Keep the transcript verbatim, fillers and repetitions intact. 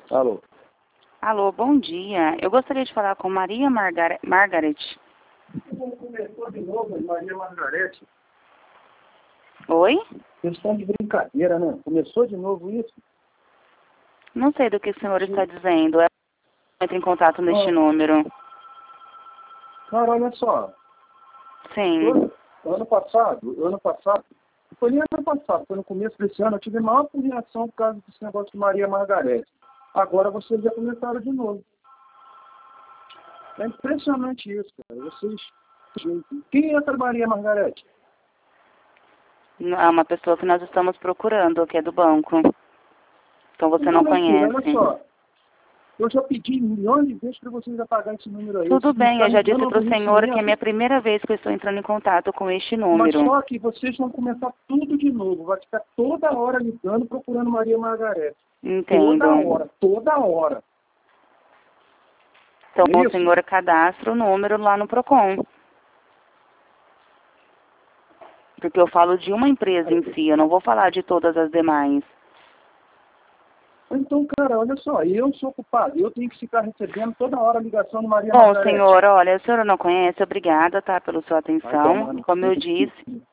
Alô? Alô, bom dia. Eu gostaria de falar com Maria Margar Margaret. Começou de novo, Maria Margarete. Oi? Vocês estão de brincadeira, né? Começou de novo isso? Não sei do que o senhor está dizendo. Ela entra em contato neste número. Cara, olha só. Sim. Ano, ano passado, ano passado, não foi nem ano passado, foi no começo desse ano, eu tive maior reação por causa desse negócio de Maria Margarete. Agora vocês já começaram de novo. É impressionante isso, cara. Vocês. Quem é essa Maria Margarete? É uma pessoa que nós estamos procurando, que é do banco. Então você não Então, mentira, conhece. olha só. Eu já pedi milhões de vezes para vocês apagar esse número aí. Tudo Vocês bem, eu estão já me disse dando para o senhor que é a aborrecimento. minha primeira vez que eu estou entrando em contato com este Mas número. só que vocês vão começar tudo de novo. Vai ficar toda hora ligando procurando Maria Margarete. Entendo. Toda hora, toda hora. Então É o isso? senhor cadastra o número lá no Procon. Porque eu falo de uma empresa em si, eu não vou falar de todas as demais. Então, cara, olha só, eu sou culpado. Eu tenho que ficar recebendo toda hora ligação de Maria Bom, Margarete. senhor, olha, o senhor não conhece, obrigada, tá, pela sua Vai tomar atenção. no Como eu cu. disse,